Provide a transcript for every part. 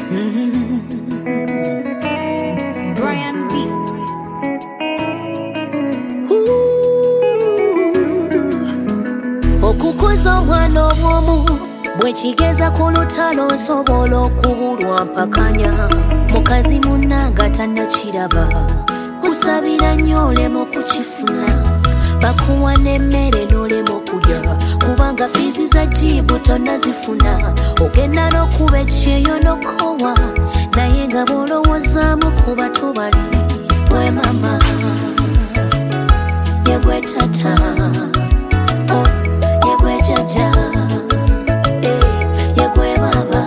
Brian Beats. Okukuza omwana obwomu bwekigeza ku lutalo osobola okubulwa mpakanya mukazi munnanga tannakiraba kusabira nnyo olema okukifuna bakuwa n'emmere n'olema okulya kubanga fiizi za jibu tonnazifuna ogenda n'okuba ekyeyo n'okowa naye nga bw'olowoozaamu kuba tobali gwe mama ye gwe tata ye gwe jjajja ye gwe baba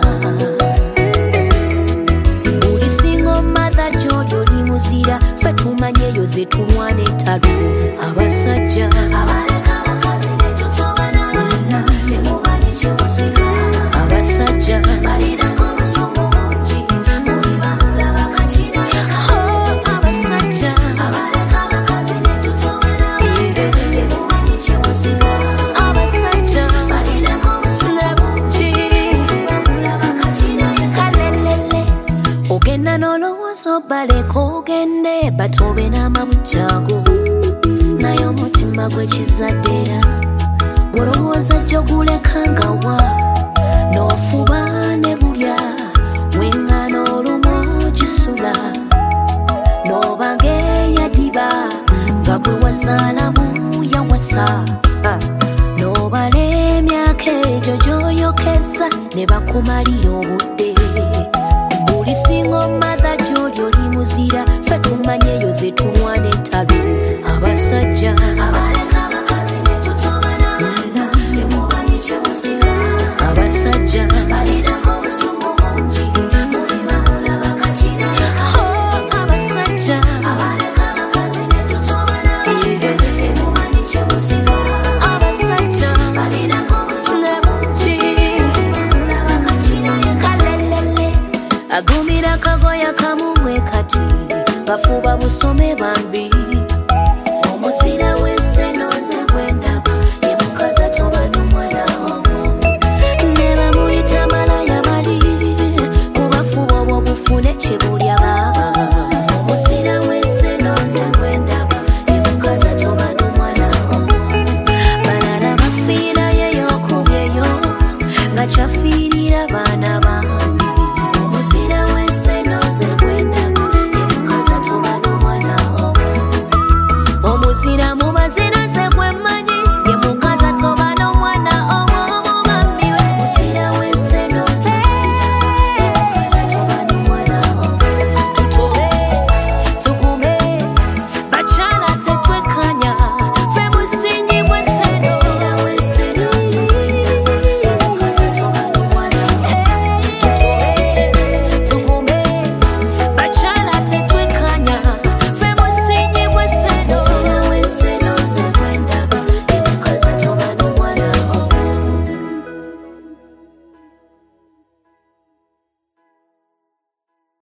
buli single mother gy'oli oli muzira ffe tumanye eyo ze tulwana entalo abasajja abaleka abakazi netutobanana temumanyi kimusiga abasajja balinako obusungu bungi muli bamulaba kakirayaka abasajja abaleka abakazi netutobanana temumanyi kimusiga abasajja balinako obusungu bungi muli bamulaba kakirayaka lelele ogenda n'olowooza obaleka ogende batobe n'amabujjago naye omutima gw'ekizaddera olowooza gy'oguleka nga wa n'ofuba ne bulya weŋŋana olumu gisula n'oba ng'eyadiba nga gwe wazaalamu yawasa n'obala emyaka egyo gy'oyokeza ne bakumalira obudde buli singo mother gy'oli oli muzira ffe tumanye eyo ze tulwana entalo abasajja abaleka abakazi netutobanana temumanyi kimusiga abasajja balinako obusungu bungi muli bamulaba kakirayaka abasajja abaleka abakazi netutobanana temumanyi kimusiga abasajja balinako obusungu bungi muli bamulaba kakirayaka lelele agumira kagoya kamumwe kati bafuba busome bambi